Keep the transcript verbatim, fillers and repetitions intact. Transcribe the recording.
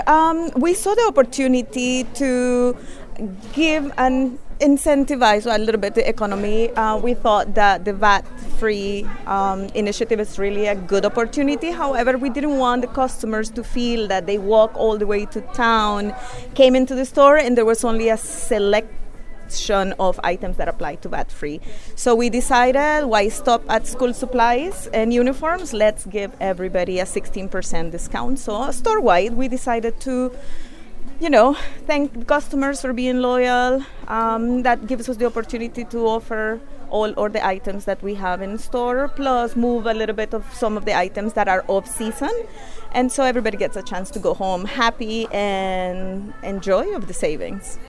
Um, we saw the opportunity to give an incentivize a little bit the economy. Uh, we thought that the V A T-free um, initiative is really a good opportunity. However, we didn't want the customers to feel that they walk all the way to town, came into the store, and there was only a selection of items that apply to V A T-free. So we decided, why stop at school supplies and uniforms? Let's give everybody a sixteen percent discount. So store-wide, we decided to you know, thank customers for being loyal. Um, that gives us the opportunity to offer all or the items that we have in store, plus move a little bit of some of the items that are off-season. And so everybody gets a chance to go home happy and enjoy of the savings.